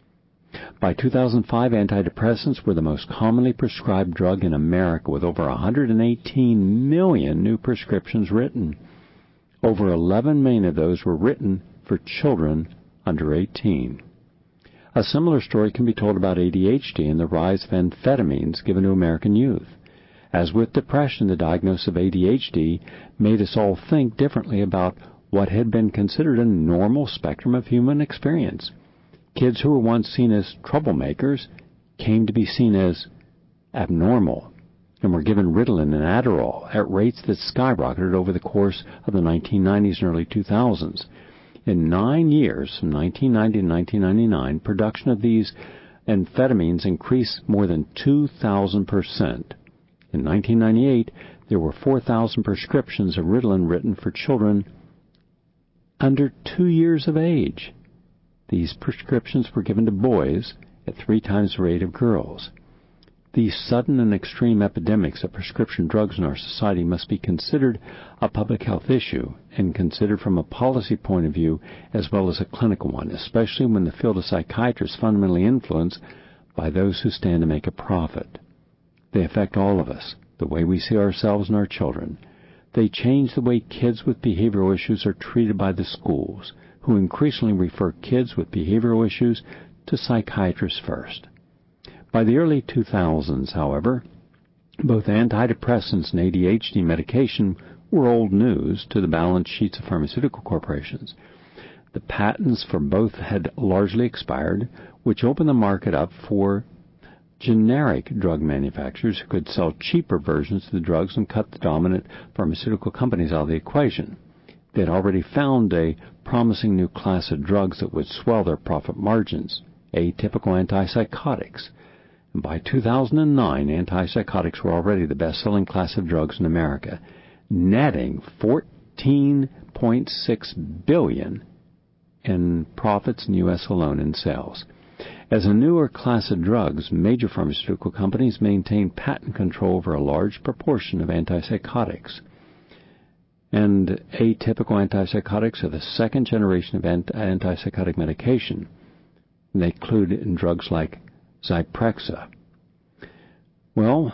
By two thousand five, antidepressants were the most commonly prescribed drug in America, with over one hundred eighteen million new prescriptions written. Over eleven million of those were written for children under eighteen. A similar story can be told about A D H D and the rise of amphetamines given to American youth. As with depression, the diagnosis of A D H D made us all think differently about what had been considered a normal spectrum of human experience. Kids who were once seen as troublemakers came to be seen as abnormal and were given Ritalin and Adderall at rates that skyrocketed over the course of the nineteen nineties and early two thousands. In nine years, from nineteen ninety to nineteen ninety-nine, production of these amphetamines increased more than two thousand percent. In nineteen ninety-eight, there were four thousand prescriptions of Ritalin written for children under two years of age. These prescriptions were given to boys at three times the rate of girls. These sudden and extreme epidemics of prescription drugs in our society must be considered a public health issue and considered from a policy point of view as well as a clinical one, especially when the field of psychiatry is fundamentally influenced by those who stand to make a profit. They affect all of us, the way we see ourselves and our children. They change the way kids with behavioral issues are treated by the schools, who increasingly refer kids with behavioral issues to psychiatrists first. By the early two thousands, however, both antidepressants and A D H D medication were old news to the balance sheets of pharmaceutical corporations. The patents for both had largely expired, which opened the market up for generic drug manufacturers who could sell cheaper versions of the drugs and cut the dominant pharmaceutical companies out of the equation. They had already found a promising new class of drugs that would swell their profit margins, atypical antipsychotics. And by two thousand nine, antipsychotics were already the best-selling class of drugs in America, netting fourteen point six billion dollars in profits in the U S alone in sales. As a newer class of drugs, major pharmaceutical companies maintain patent control over a large proportion of antipsychotics. And atypical antipsychotics are the second generation of antipsychotic medication. And they include in drugs like Zyprexa. Well,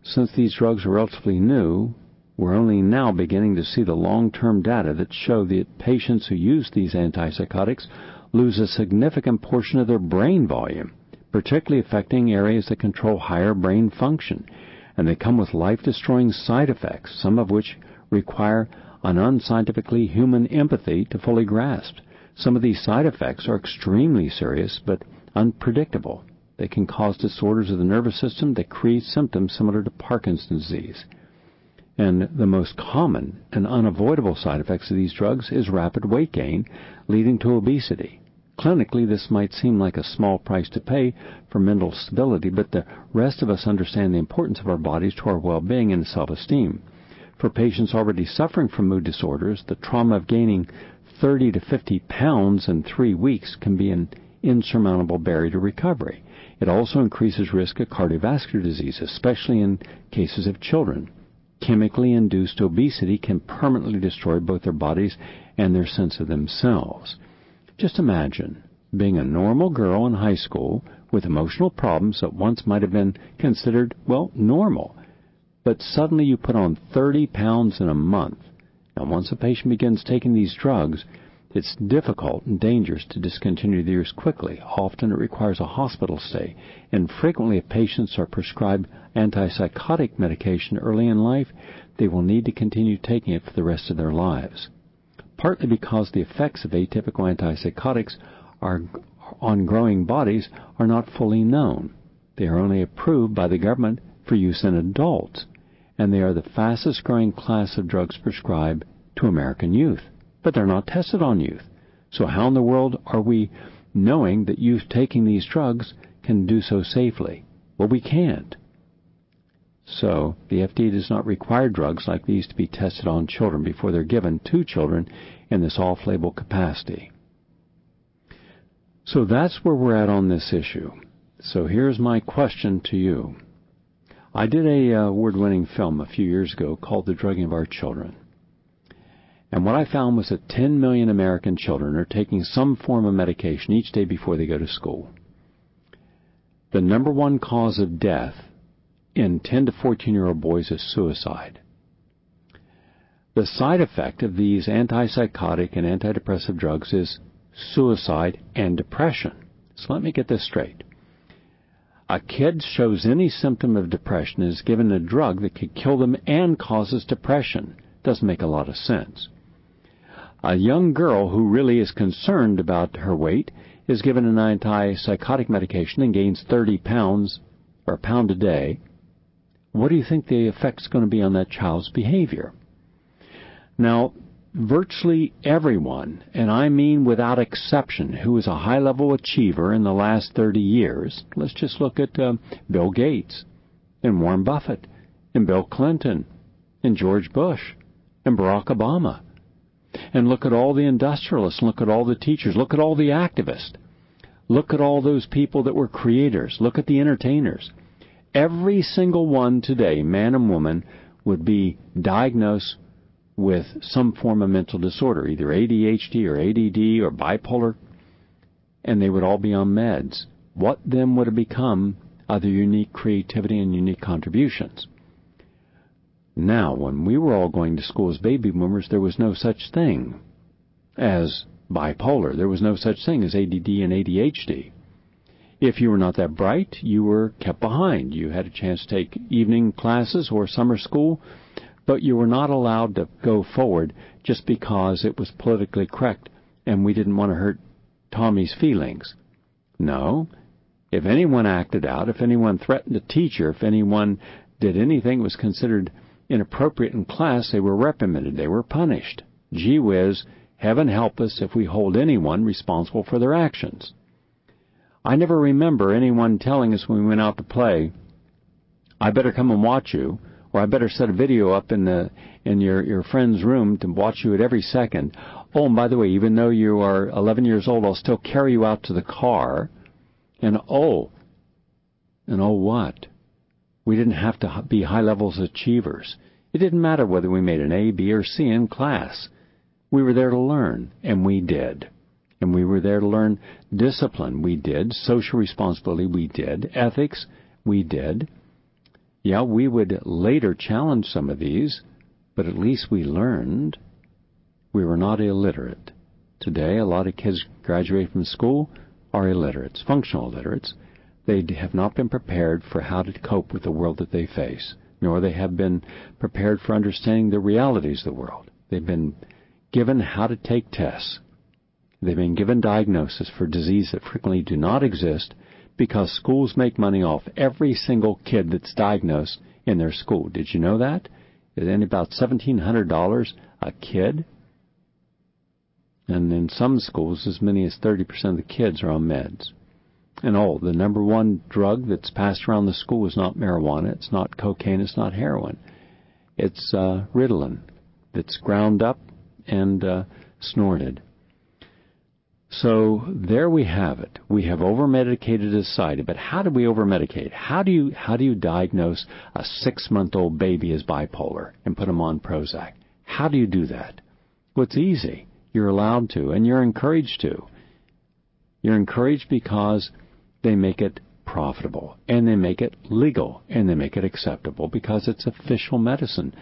Since these drugs are relatively new, we're only now beginning to see the long-term data that show that patients who use these antipsychotics lose a significant portion of their brain volume, particularly affecting areas that control higher brain function, and they come with life-destroying side effects, some of which require an unscientifically human empathy to fully grasp. Some of these side effects are extremely serious but unpredictable. They can cause disorders of the nervous system that create symptoms similar to Parkinson's disease. And the most common and unavoidable side effects of these drugs is rapid weight gain, leading to obesity. Clinically, this might seem like a small price to pay for mental stability, but the rest of us understand the importance of our bodies to our well-being and self-esteem. For patients already suffering from mood disorders, the trauma of gaining thirty to fifty pounds in three weeks can be an insurmountable barrier to recovery. It also increases risk of cardiovascular disease, especially in cases of children. Chemically induced obesity can permanently destroy both their bodies and their sense of themselves. Just imagine being a normal girl in high school with emotional problems that once might have been considered, well, normal. But suddenly you put on thirty pounds in a month. Now, once a patient begins taking these drugs, it's difficult and dangerous to discontinue the use quickly. Often it requires a hospital stay, and frequently if patients are prescribed antipsychotic medication early in life, they will need to continue taking it for the rest of their lives. Partly because the effects of atypical antipsychotics are, on growing bodies are not fully known. They are only approved by the government for use in adults, and they are the fastest growing class of drugs prescribed to American youth. But they're not tested on youth. So how in the world are we knowing that youth taking these drugs can do so safely? Well, we can't. So the F D A does not require drugs like these to be tested on children before they're given to children in this off-label capacity. So that's where we're at on this issue. So here's my question to you. I did a uh, award-winning film a few years ago called The Drugging of Our Children. And what I found was that ten million American children are taking some form of medication each day before they go to school. The number one cause of death in ten to fourteen-year-old boys is suicide. The side effect of these antipsychotic and antidepressive drugs is suicide and depression. So let me get this straight. A kid shows any symptom of depression is given a drug that could kill them and causes depression. Doesn't make a lot of sense. A young girl who really is concerned about her weight is given an antipsychotic medication and gains thirty pounds or a pound a day. What do you think the effect's going to be on that child's behavior? Now, virtually everyone, and I mean without exception, who is a high-level achiever in the last thirty years, let's just look at uh, Bill Gates and Warren Buffett and Bill Clinton and George Bush and Barack Obama. And look at all the industrialists, look at all the teachers, look at all the activists. Look at all those people that were creators. Look at the entertainers. Every single one today, man and woman, would be diagnosed with some form of mental disorder, either A D H D or A D D or bipolar, and they would all be on meds. What then would have become of their unique creativity and unique contributions? Now, when we were all going to school as baby boomers, there was no such thing as bipolar. There was no such thing as A D D and A D H D. If you were not that bright, you were kept behind. You had a chance to take evening classes or summer school, but you were not allowed to go forward just because it was politically correct and we didn't want to hurt Tommy's feelings. No. If anyone acted out, if anyone threatened a teacher, if anyone did anything that was considered inappropriate in class, they were reprimanded, they were punished. Gee whiz, heaven help us if we hold anyone responsible for their actions. I never remember anyone telling us when we went out to play, I better come and watch you, or I better set a video up in the in your, your friend's room to watch you at every second. Oh, and by the way, even though you are eleven years old, I'll still carry you out to the car. And oh, and oh what? We didn't have to be high-levels achievers. It didn't matter whether we made an A, B, or C in class. We were there to learn, and we did. And we were there to learn discipline. We did. Social responsibility. We did. Ethics. We did. Yeah, we would later challenge some of these, but at least we learned we were not illiterate. Today, a lot of kids graduate from school are illiterates, functional illiterates. They have not been prepared for how to cope with the world that they face, nor they have been prepared for understanding the realities of the world. They've been given how to take tests. They've been given diagnosis for diseases that frequently do not exist because schools make money off every single kid that's diagnosed in their school. Did you know that? It's only about seventeen hundred dollars a kid. And in some schools, as many as thirty percent of the kids are on meds. And oh, the number one drug that's passed around the school is not marijuana, it's not cocaine, it's not heroin. It's uh, Ritalin that's ground up and uh, snorted. So there we have it. We have over-medicated a society. But how do we over-medicate? How do you how do you diagnose a six-month-old baby as bipolar and put them on Prozac? How do you do that? Well, it's easy. You're allowed to, and you're encouraged to. You're encouraged because they make it profitable, and they make it legal, and they make it acceptable because it's official medicine.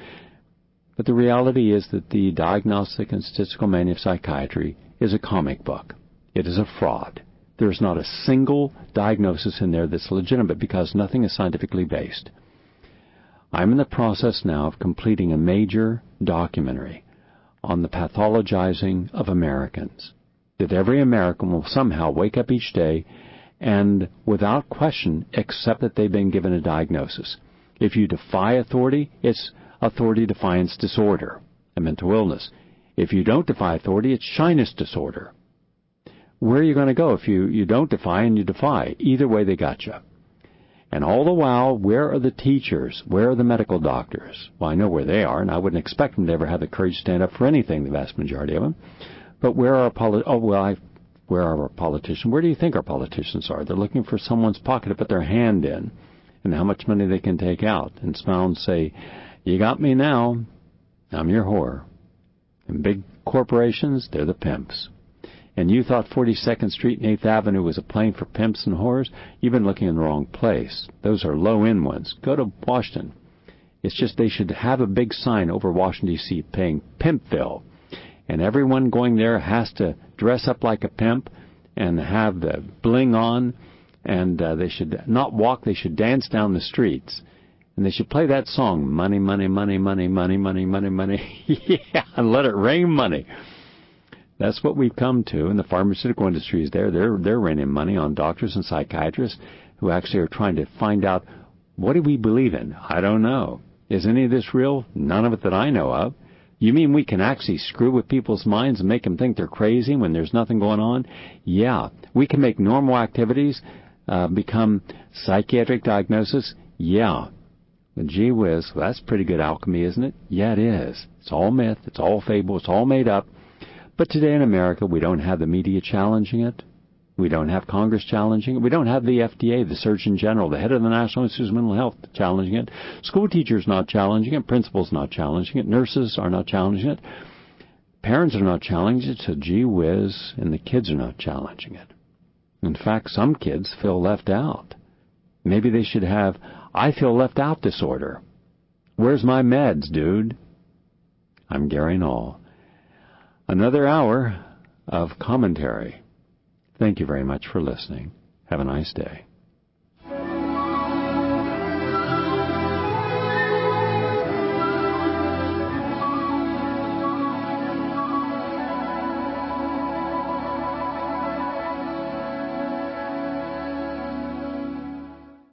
But the reality is that the Diagnostic and Statistical Manual of Psychiatry is a comic book. It is a fraud. There's not a single diagnosis in there that's legitimate because nothing is scientifically based. I'm in the process now of completing a major documentary on the pathologizing of Americans, that every American will somehow wake up each day and, without question, accept that they've been given a diagnosis. If you defy authority, it's authority defiance disorder, a mental illness. If you don't defy authority, it's shyness disorder. Where are you going to go if you, you don't defy and you defy? Either way, they got you. And all the while, where are the teachers? Where are the medical doctors? Well, I know where they are, and I wouldn't expect them to ever have the courage to stand up for anything, the vast majority of them. But where are our poli- oh, well, I, where are our politicians? Where do you think our politicians are? They're looking for someone's pocket to put their hand in and how much money they can take out and smile and say, you got me now, I'm your whore. And big corporations, they're the pimps. And you thought forty-second Street and eighth Avenue was a plane for pimps and whores? You've been looking in the wrong place. Those are low-end ones. Go to Washington. It's just they should have a big sign over Washington, D C paying Pimpville. And everyone going there has to dress up like a pimp and have the bling on. And uh, they should not walk, they should dance down the streets. And they should play that song, money, money, money, money, money, money, money, money. Yeah, and let it rain money. That's what we've come to, and the pharmaceutical industry is there. They're, they're raining money on doctors and psychiatrists who actually are trying to find out, what do we believe in? I don't know. Is any of this real? None of it that I know of. You mean we can actually screw with people's minds and make them think they're crazy when there's nothing going on? Yeah. We can make normal activities uh, become psychiatric diagnosis? Yeah. But gee whiz, well, that's pretty good alchemy, isn't it? Yeah, it is. It's all myth. It's all fable. It's all made up. But today in America, we don't have the media challenging it. We don't have Congress challenging it. We don't have the F D A, the Surgeon General, the head of the National Institute of Mental Health challenging it. School teachers not challenging it. Principals not challenging it. Nurses are not challenging it. Parents are not challenging it. So gee whiz, and the kids are not challenging it. In fact, some kids feel left out. Maybe they should have, I feel left out disorder. Where's my meds, dude? I'm Gary Null. Another hour of commentary. Thank you very much for listening. Have a nice day.